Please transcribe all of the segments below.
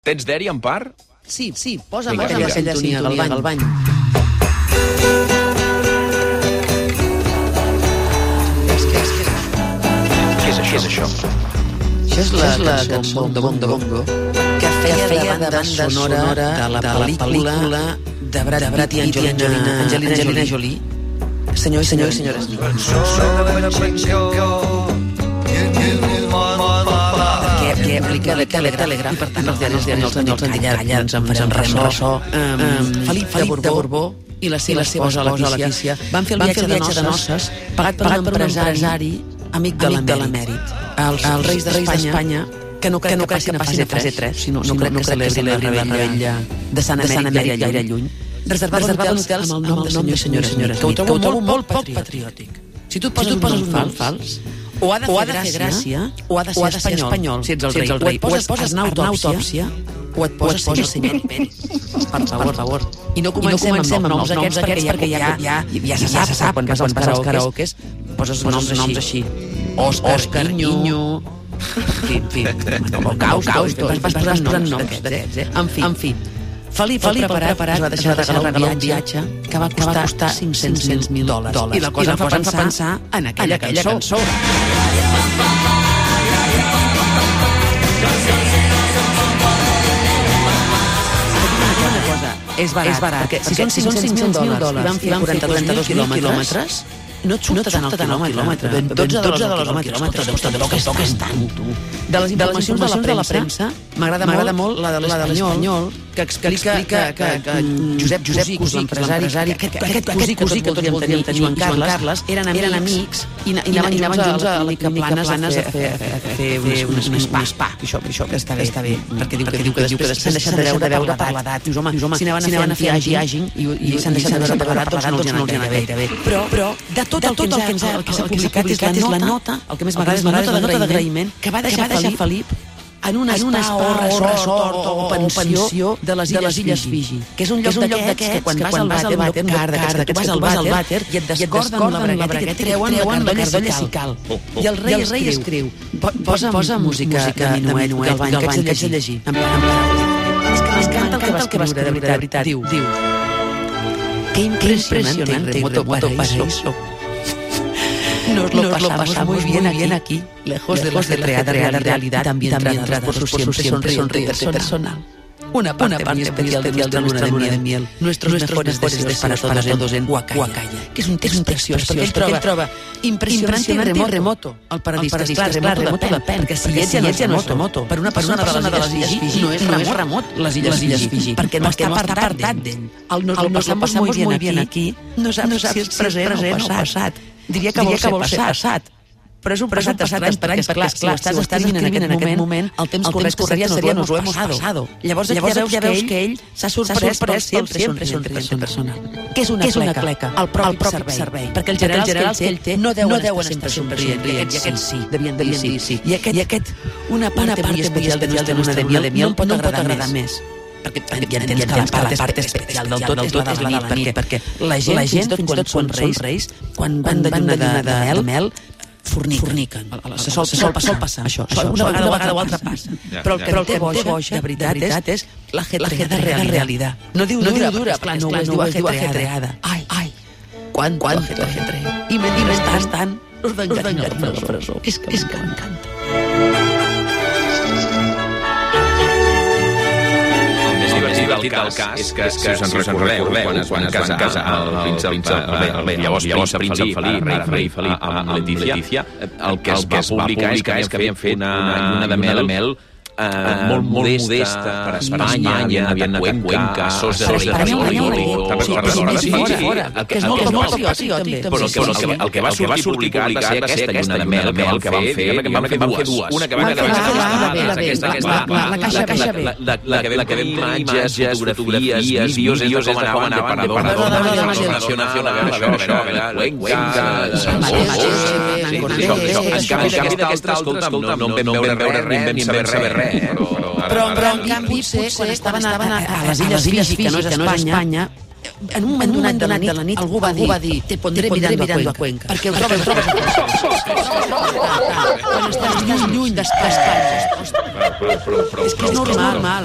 Tens d'Eri, en part? Sí, posa'm Vinga, aquella sintonia del bany. Què és això? Això és la cançó de Bongo que feia de banda sonora de la pel·lícula de Brad Pitt i Angelina Jolie. Senyors i senyores. Que aplica de Telegraf, per tant, els diaris espanyols encallats amb ressò. Felip de Borbó i la seva esposa, Letícia, van fer el viatge de noces pagat per un empresari amic de l'emèrit. Els reis d'Espanya, que no crec que passin a fase 3, no crec que celebri la rebella de Sant Emèrit gaire lluny, reservaven hotels amb el nom de senyors i senyores, que ho trobo molt poc patriòtic. Si tu et poses un nom fals, o ha de fer gràcia, o ha de ser espanyol, si ets el rei. O et poses una autòpsia, o et poses Emèrit. Per favor. I no comencem amb noms aquests perquè ja se sap, quan vas als karaokes, poses noms així. Òscar, Niño... En fi, Holocausto, vas posant noms d'aquests, En fi, Felip preparat es va deixar regalar un viatge que va costar $500,000. I la cosa em fa pensar en aquella cançó. És barat, perquè si són $500,000 i van fer 42 quilòmetres, no et surta tant el quilòmetre. $12 el quilòmetre. Tampoc és tant, tu. De les informacions de la premsa, m'agrada molt la de l'Espanyol, que explica que Josep Cosí, l'empresari, aquest Cosí que tots volíem tenir, Joan Carles, eren amics i anaven junts a la clínica Planes a fer un spa. Això està bé, perquè diu que després s'han deixat de veure per l'edat. Dius, home, si anaven a fer aging i s'han deixat de veure per l'edat, doncs no els hi ha anat gaire bé. Però de tot el que s'ha publicat és la nota, el que més m'agrada és la nota d'agraïment que va deixar Felip en un spa o resort o pensió de les Illes Fiji, que és un lloc d'aquests que quan vas al vàter, que tu vas al vàter i et descorden la bragueta i et treuen la cardolla si cal. I el rei escriu, posa música de Minuet, Galvany, que haig de llegir. És que m'encanta el que va escriure, de veritat. Diu, qué impresionante remoto paraíso. Nos lo pasamos muy bien aquí, lejos de la creada realidad, también entradas por su siempre sonriente personal. Una parte muy especial de nuestra luna de miel, nuestros mejores deseos para todos en Huacaya, que és un text preciós, perquè ell troba impressionant i remoto el paradís, que esclar, remoto depèn, perquè si ets ja no és remoto, per una persona de les Illes Fiji no és remot les Illes Fiji, perquè no està apartat d'ell. Nos lo pasamos muy bien aquí, no saps si és present o passat. Diria que vol ser passat. Però és un passat estrany, perquè, esclar, si ho estàs escrivint en aquest moment, el temps correcte seria nos lo hemos pasado. Llavors ja veus que ell s'ha sorprès per sempre personal. Què és una cleca? El propi servei. Perquè els generals que ell té no deuen estar sempre somrient. I aquests sí, devien dir sí. I aquest, una part muy especial de nuestra luna de miel, no em pot agradar més. Perquè ja entens que la part especial del tot és la de la nit, perquè la gent, fins i tot quan són reis, quan van de lluna de mel, forniquen. Se sol passar, això. Una vegada o altra passa. Però el que té boix, de veritat, és la realitat. No diu dura, no es diu ajetreada. Ai, quan ajetreada. I mentrestant, us d'enganyar a la presó. És que m'encanta. El cas és que, si us en recordeu, quan es van casar el llavors príncep Felip amb Letícia, el que es va publicar és que havien fet una lluna de mel molt modesta per Espanya, havien anat a Cuenca, sos de rei que és molt patriòtic, però el que va sortir publicat va ser aquesta lluna de mel que van fer dues. Una que va la caixa B, la que vam imatges, fotografies, vídeos de com anaven de parador en canvi d'aquesta altra, no en vam veure res ni en vam saber res. Però en canvi, potser quan estaven a les Illes Fiji, que no és Espanya, en un moment donat de la nit, algú va dir te pondré mirando a Cuenca. Perquè ho trobes quan estàs lluny d'Espanya. És que és normal.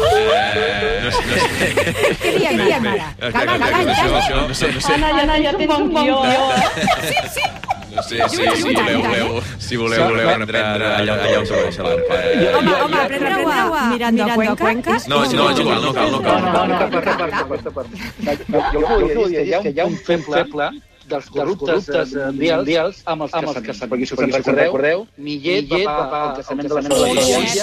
Què diem ara? Calma. Anna, ja tens un bon guió. Sí. No sé si voleu aprendre allà on s'obreix l'arc. Home, aprendreu a Mirando a Cuenca? No, és igual, no cal. Jo el que vull dir és que hi ha un feble dels corruptes mundials amb els casaments. Perquè si us en recordeu, Millet va pagar el casament de la seva filla.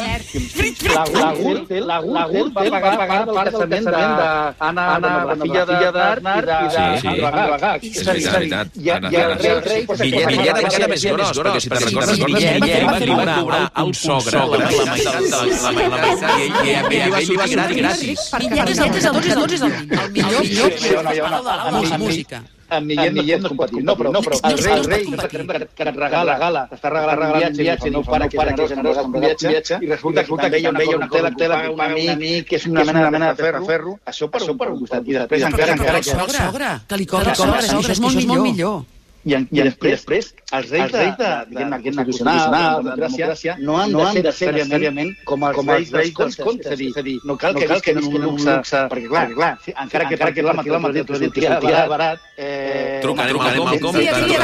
La Gürtel va pagar part del casament d'Anna, la filla d'Arnar i d'Androgach. És veritat. Millet encara més gros, perquè si te'n recordes, Millet va cobrar un sogre la meitat i a ell va sortir gratis. Millet és el millor de la música. Amb Millet no és compatible. No, però el rei que et regala, t'està regalant un viatge, no para que és generós amb un viatge, i resulta que ell veia una tela que paga un amic, que és una mena de ferro, això per un costat. I després encara que... Sogra, que li cobra sogra, això és molt millor. I després, els reis de constitucional, de democràcia, no han de ser necessàriament com els reis dels contes. És a dir, no cal que visquin un luxe, perquè clar, encara que la Matilde t'ho sortirà barat... Trucarem al com?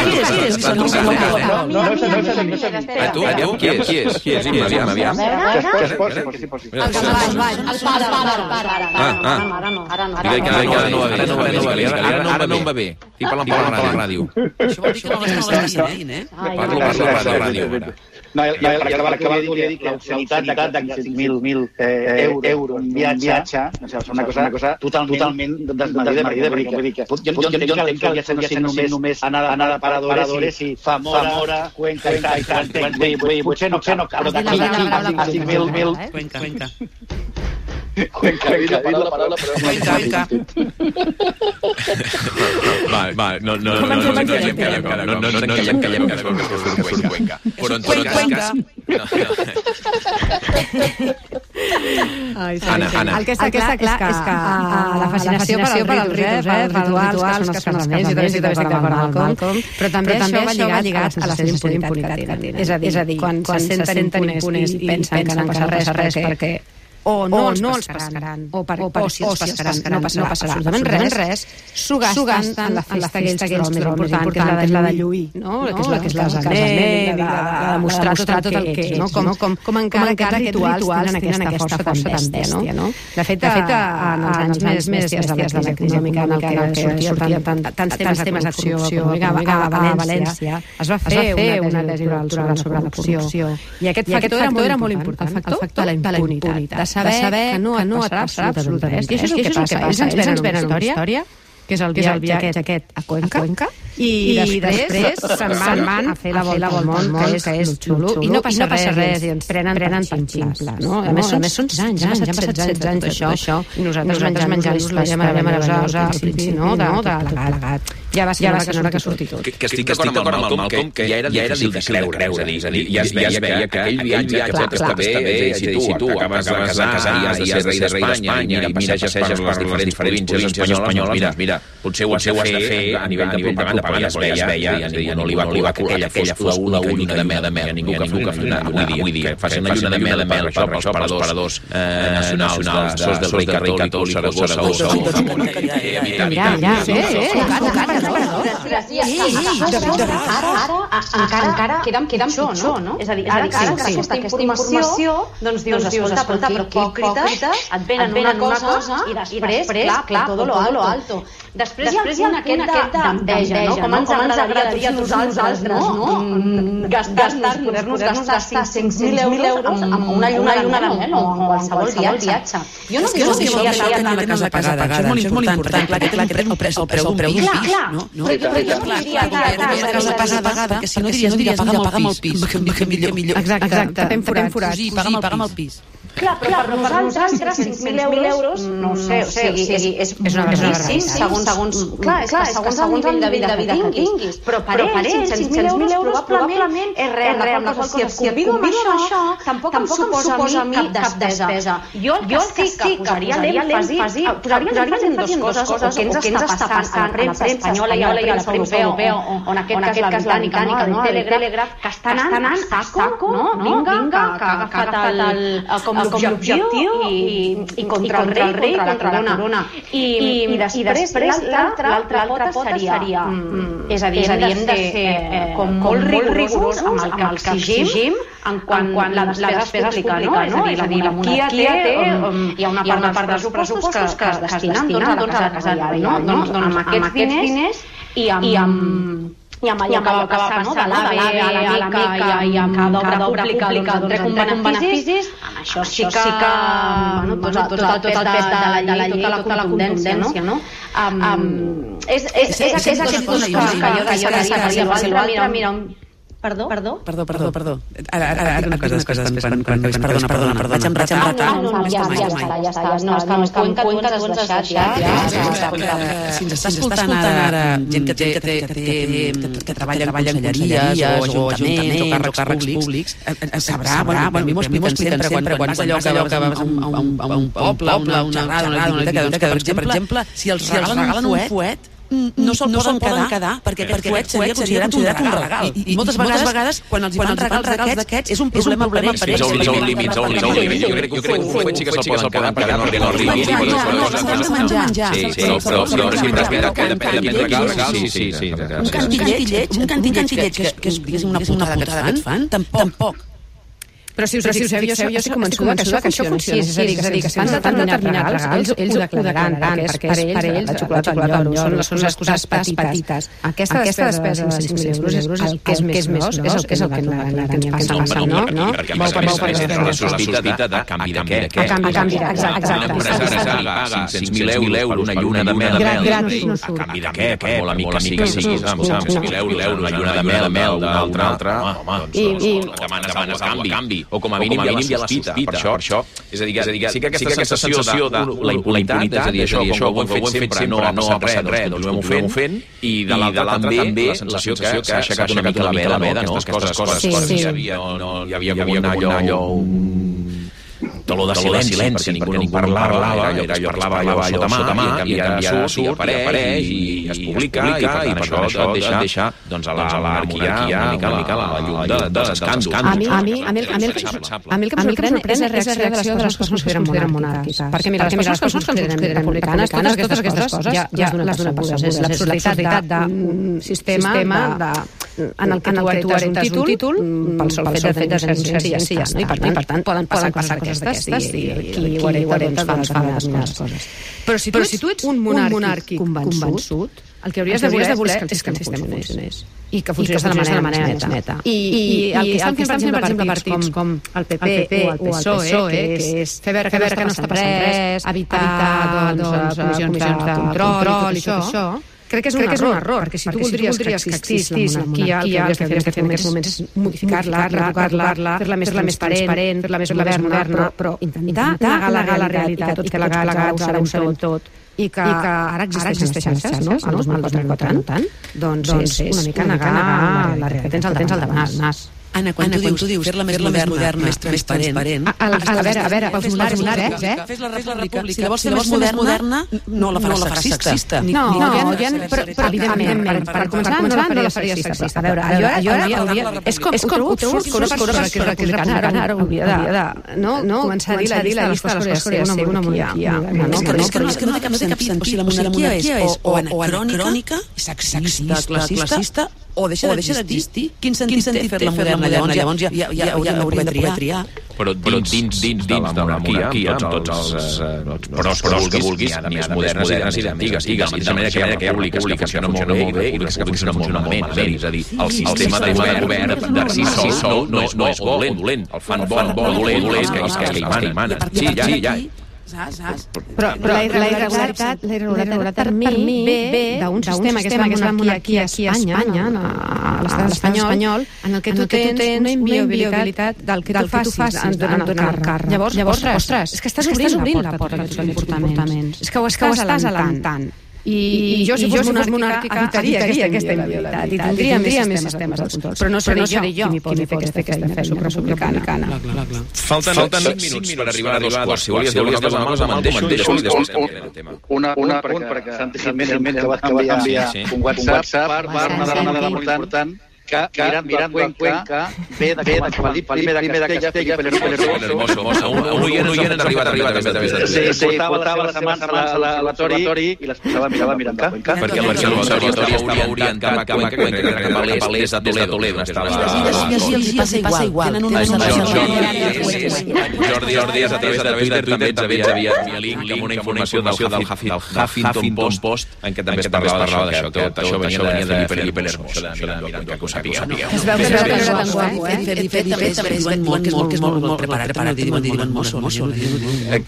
No, qui és? Aviam. Que es posi. El pare. Ara no em va bé. Estic parlant per la ràdio. Això vol dir que no l'estàs dient, Parlo per la ràdio, ara. No, i acabar de dir que l'obscenitat de 5.000 euros en viatge, és una cosa totalment desmedida, vull dir que jo entenc que hauria de ser només anar de paradores i Zamora, Cuenca i tant, potser no cal, però d'aquí a 5.000... Cuenca. Cuenca, la paraula, però... Va, no ens encallem que surt Cuenca. Però en tot cas... Anna. El que està clar és que la fascinació per als ritus, pels rituals, que són els casaments, jo també estic d'acord amb Malcolm, però també això va lligat a la sensació d'impunitat que tenen. És a dir, quan se senten impunes i pensen que no passa res perquè o no els pescaran, o si els pescaran, no passarà absolutament res, s'ho gasten en la festa aquells que és molt important, que és la de lluir, que és la casament, de demostrar tot el que és, com encara aquests rituals tenen aquesta força tan bèstia. De fet, en els anys més bèsties de la crisi econòmica en què sortien tants temes de corrupció a València, es va fer una tesi doctoral sobre la corrupció. I aquest factor era molt important, el factor de la impunitat, de saber que no et passarà absolutament res. I això és el que passa. Ells ens venen una història, que és el viatge aquest a Cuenca, i després se'n van a fer la volta al món, que és xulo, i no passa res, i ens prenen ximple. A més, són 6 anys, ja han passat 16 anys d'això, i nosaltres menjant-nos la llama meravellosa al principi, de plegat. Ja va ser una hora que surti tot. Que estic d'acord amb el Malcolm, que ja era difícil de creure. És a dir, ja es veia que aquell viatge que està bé, si tu acabes de casar i has de ser rei d'Espanya i passeges per les diferents províncies espanyoles, mira, potser ho has de fer a nivell de propaganda, però ja es veia, no li va colar que aquella fos l'única de mel, ningú que vull dir, que facin una lluna de mel per als paradors nacionals de Rei Catòlic, Saragossa, encara queden pitjor, no? És a dir, aquesta informació, doncs dius, escolta, però que hipòcrites, et venen una cosa i després, clar, tot lo alto. Després hi ha un aquest d'enveja, no? Com ens agradaria a tots nosaltres, no? Poder-nos gastar 5.000 euros amb una lluna de mel o amb qualsevol viatge. Jo no dic que això de tenir la casa pagada, això és molt important, clar, que el preu d'un pis, no? La casa pagada, perquè si no diries, mira, paga'm el pis, que millor. Exacte, tapem forats. Sí, paga'm el pis. Clar, però per nosaltres 5.000 euros, no sé, o sigui, és una barbaritat. Segons el nivell de vida que tinguis. Però per ells, 5.000 euros probablement és real. Si et convido amb això, tampoc em suposa a mi cap despesa. Jo el que sí que posaria l'èmfasi en dues coses, o què ens està passant a la premsa espanyola i a la premsa europea, o en aquest cas la britànica, el Telegraph, que estan anant a saco, vinga, que ha agafat com l'objectiu i contra el rei, contra la corona. I després l'altra pota seria, és a dir, hem de ser com molt rigorosos amb el que exigim en quant la despesa pública, no? És a dir, la monarquia té, hi ha una part dels pressupostos que es destinen a la casa reial, no? Doncs amb aquests diners i amb allò que va passar, no? De l'AVE a la Mica i amb cada obra pública trec un beneficis, amb això sí que tot el pes de la llei, tota la contundència, no? És aquest gust que jo deixaria. L'altre, mira... Perdó? Ara, una cosa, perdona, vaig amb retard. Ja està. No, és que Cuenca tu ens has deixat. Si ens està escoltant ara gent que treballa en conselleries o ajuntaments o càrrecs públics, sabrà, a mi m'ho expliquen sempre, quan vas allò que vas a un poble, a una xerrada, una biblioteca, per exemple, si els regalen un fuet, no se'l poden quedar perquè aquest fuet seria considerat un regal. I moltes vegades, quan els fan regals d'aquests, és un problema per ells. Fins a un límit. Jo crec que un fuet sí que se'l poden quedar perquè no arribi. Sí, però sempre és veritat que depèn del regal. Sí. Un cantillet, que és una putada que et fan, tampoc. Però si us sabeu, jo estic convençuda que això funciona. És a dir, que si fan determinats regals, ells ho declararan, perquè per ells la xocolata al lloro són les coses petites. Aquesta despesa de 5.000 euros el que és més gros, és el que ens passa, no? Perquè és la sospita de canvi de què? A canvi de, exacte. Un empresari paga 5.000 euros una lluna de mel, a canvi de què? Per molt amic que siguis, 5.000 euros una lluna de mel d'un altre, home, demanes canvi. O com a mínim hi ha la sospita, per això. És a dir, sí que aquesta sensació de la impunitat, és a dir, això com ho hem fet sempre, no ha passat res, doncs ho hem fent, i de l'altra també la sensació que s'ha aixecat una mica la veda, no? Aquestes coses. Hi havia com allò taló de silenci, perquè ningú parlava, allò sota mà, i ara surt, apareix i es publica, i per això et deixa a l'anarquia una mica la llum dels escàndols. A mi el que em sorprèn és la reacció de les coses que es consideren monàrquiques. Perquè mira, les coses que es consideren republicanes, totes aquestes coses ja les donem per segures. És l'absurditat d'un sistema en el que tu heretes un títol pel sol fet de ser ciència, i per tant poden passar coses d'aquestes i qui ho hereta doncs fa determinades coses. Però si tu ets un monàrquic convençut, el que hauries de voler és que el sistema funcionés i que funcionés de la manera més neta. I el que estan fent, per exemple, partits com el PP o el PSOE, que és fer veure que no està passant res, evitar comissions de control i tot això, crec que és un error, perquè si tu voldries que existís la monarquia, el que hauries de fer en aquests moments és modificar-la, revocar-la, fer-la més transparent, fer-la més moderna, però intentar negar la realitat i que la legals ara ho sabem tot, i que ara existeixen xarxes, no? El 2004 no tant, doncs és una mica negar la realitat que tens al davant del nas. Anna, quan tu dius fer-la més moderna, més transparent... A veure, pels monàrquics, Fes la república. Si la vols fer més moderna, no la faràs sexista. No, però evidentment, per començar, no la faria sexista. A veure, allò és com ho trobo que una persona que és republicana ara hauria de començar a dir la llista de les coses que ser una monarquia. És que no té cap sentit. Si la monarquia és o anacrònica, sexista, classista, o deixa d'existir. Quin sentit té fer-la moderna? Llavors ja hauríem de poder triar. Però dins de la monarquia, amb tots els pros que vulguis, n'hi ha de modernes i d'antigues. De la manera que hi ha repúbliques que funcionen molt bé i les que funcionen molt malament. És a dir, el sistema de govern de si sol no és bo o dolent. El fan bo o dolent és que hi mana. Sí, ja. Però la irregularitat per mi ve d'un sistema que es va monarquia aquí a Espanya, a l'estat espanyol, en el que tu tens una inviolabilitat del que tu facis en donar càrrec. Llavors, ostres, és que estàs obrint la porta a tots els comportaments. És que ho estàs alentant. I jo, si fos monàrquica, evitaria aquesta inviolabilitat i tindria més sistemes de control. Però no seré jo qui m'hi posi fer aquesta feina, soc republicana. Falten 5 minuts per arribar a 2 quarts. Si volies dir alguna cosa, m'endeixo i després canviarem el tema. Un apunt, perquè senzillament que va canviar un WhatsApp per una dada molt important que mirant Cuenca ve de primer de Castella, Hermoso. Un oient ens ha arribat sí, portava les setmanes a l'Atori i les posava mirant Cuenca. Perquè l'Observatori estava orientat cap a Cuenca, que cap a l'est de Toledo. I passa igual. Tenen una Jordi, a través de Twitter també ens havia link amb una informació del Huffington Post en què també es parlava d'això, que això venia de Felipe Hermoso, que ho sapigueu. Es veu que és tan guapo, Felipe també diuen molt, que és molt preparat, diuen mosso.